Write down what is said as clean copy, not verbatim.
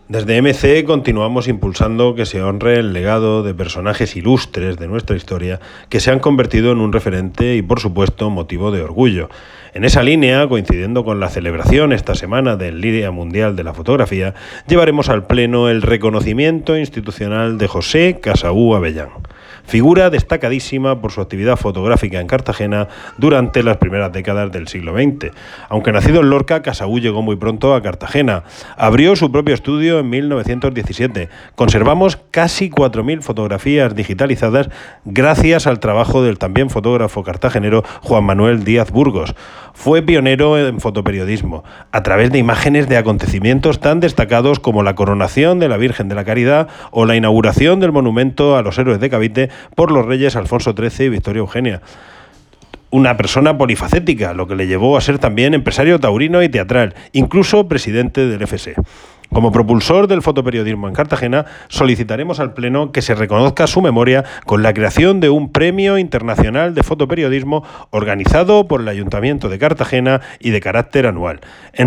Desde MC continuamos impulsando que se honre el legado de personajes ilustres de nuestra historia que se han convertido en un referente y, por supuesto, motivo de orgullo. En esa línea, coincidiendo con la celebración esta semana del Día Mundial de la Fotografía, llevaremos al Pleno el reconocimiento institucional de José Casaú Avellán. Figura destacadísima por su actividad fotográfica en Cartagena durante las primeras décadas del siglo XX. Aunque nacido en Lorca, Casaú llegó muy pronto a Cartagena. Abrió su propio estudio en 1917. Conservamos casi 4.000 fotografías digitalizadas gracias al trabajo del también fotógrafo cartagenero Juan Manuel Díaz Burgos. Fue pionero en fotoperiodismo, a través de imágenes de acontecimientos tan destacados como la coronación de la Virgen de la Caridad o la inauguración del monumento a los héroes de Cavite por los reyes Alfonso XIII y Victoria Eugenia. Una persona polifacética, lo que le llevó a ser también empresario taurino y teatral, incluso presidente del FC. Como propulsor del fotoperiodismo en Cartagena, solicitaremos al Pleno que se reconozca su memoria con la creación de un Premio Internacional de Fotoperiodismo organizado por el Ayuntamiento de Cartagena y de carácter anual.